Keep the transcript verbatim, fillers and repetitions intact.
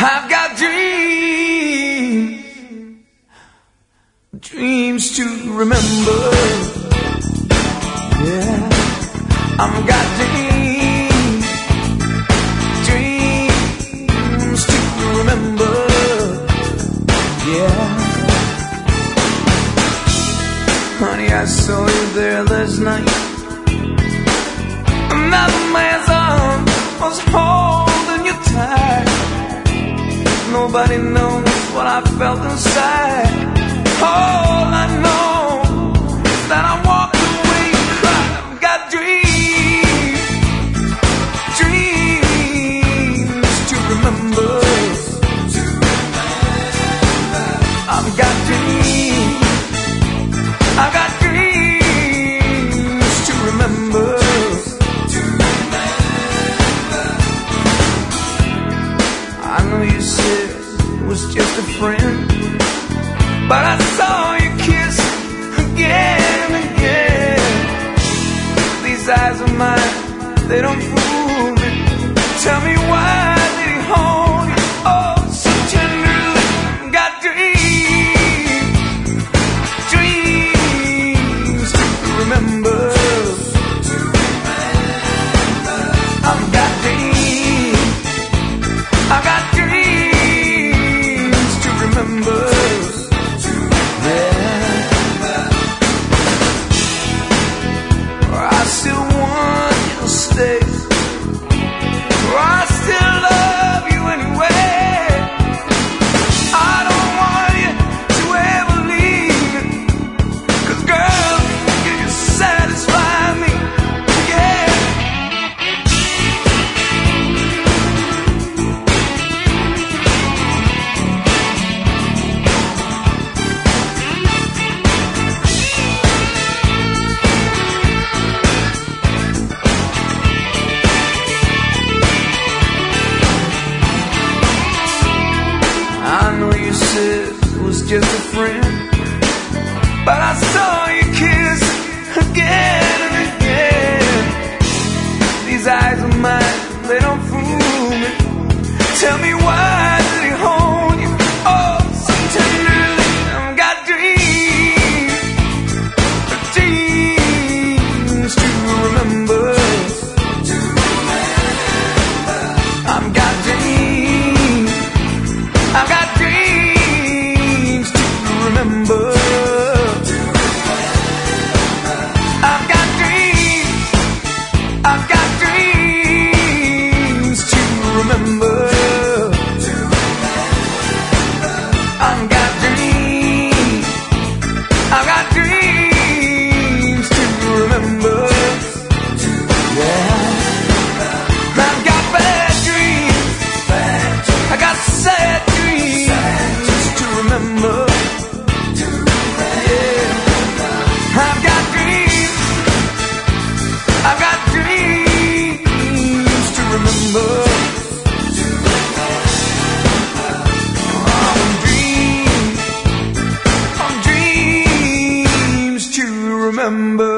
I've got dreams, dreams to remember. Yeah, I've got dreams, dreams to remember. Yeah, honey, I saw you there last night. Another man's arm was holding you tight. Nobody knows what I felt inside. All I know is that I walked away and cried. I've got dreams, dreams to remember. I've got dreams, I've got dreams to remember. I know you said it was just a friend, but I saw you kiss again and again. These eyes of mine, they don't fool me. Tell me why did he hold you oh so tenderly? Got dreams, dreams to remember. I've got dreams, I've got dreams to remember. I still want you to stay. I still love you anyway. I don't want you to ever leave. 'Cause girl, you satisfy me. Yeah. I know you said it was just a friend, but I saw you kiss again and again. These eyes of mine, they don't fool me. Tell me why did he hold you oh so tenderly? I've got dreams, dreams to remember. I've got dreams, I've got dreams to remember. I've got dreams, I've got dreams to remember. I've got dreams, I've got dreams to remember. Yeah, I've got bad dreams, I got sad dreams to remember. Yeah, I've got dreams, I've got dreams to remember. I'm dreams, I'm dreams to remember.